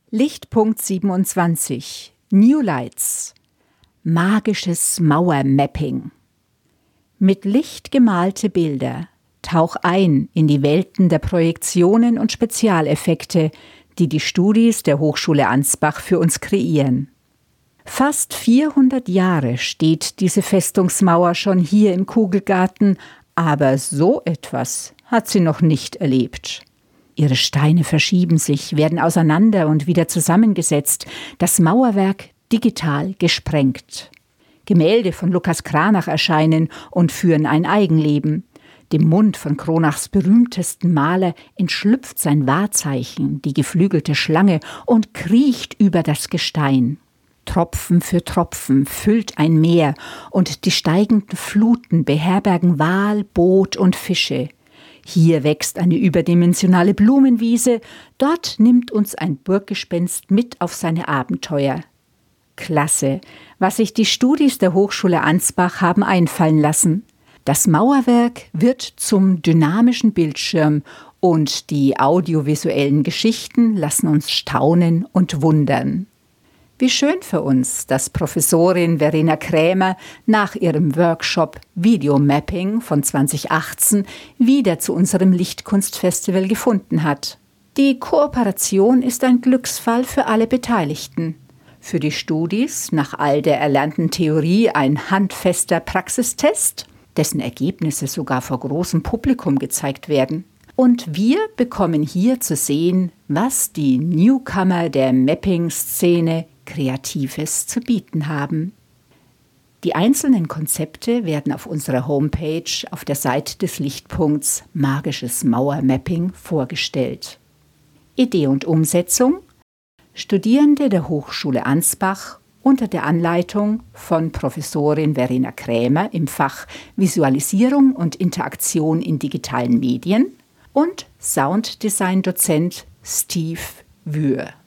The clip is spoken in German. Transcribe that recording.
Lichtpunkt 27 New Lights. Magisches Mauermapping. Mit Licht gemalte Bilder. Tauch ein in die Welten der Projektionen und Spezialeffekte, die die Studis der Hochschule Ansbach für uns kreieren. Fast 400 Jahre steht diese Festungsmauer schon hier im Kugelgarten, aber so etwas hat sie noch nicht erlebt. Ihre Steine verschieben sich, werden auseinander und wieder zusammengesetzt, das Mauerwerk digital gesprengt. Gemälde von Lukas Cranach erscheinen und führen ein Eigenleben. Dem Mund von Cronachs berühmtesten Maler entschlüpft sein Wahrzeichen, die geflügelte Schlange, und kriecht über das Gestein. Tropfen für Tropfen füllt ein Meer, und die steigenden Fluten beherbergen Wal, Boot und Fische. Hier wächst eine überdimensionale Blumenwiese, dort nimmt uns ein Burggespenst mit auf seine Abenteuer. Klasse, was sich die Studis der Hochschule Ansbach haben einfallen lassen. Das Mauerwerk wird zum dynamischen Bildschirm und die audiovisuellen Geschichten lassen uns staunen und wundern. Wie schön für uns, dass Professorin Verena Krämer nach ihrem Workshop Videomapping von 2018 wieder zu unserem Lichtkunstfestival gefunden hat. Die Kooperation ist ein Glücksfall für alle Beteiligten. Für die Studis nach all der erlernten Theorie ein handfester Praxistest, dessen Ergebnisse sogar vor großem Publikum gezeigt werden. Und wir bekommen hier zu sehen, was die Newcomer der Mapping-Szene Kreatives zu bieten haben. Die einzelnen Konzepte werden auf unserer Homepage auf der Seite des Lichtpunkts Magisches Mauermapping vorgestellt. Idee und Umsetzung: Studierende der Hochschule Ansbach unter der Anleitung von Professorin Verena Krämer im Fach Visualisierung und Interaktion in digitalen Medien und Sounddesign-Dozent Steve Wühr.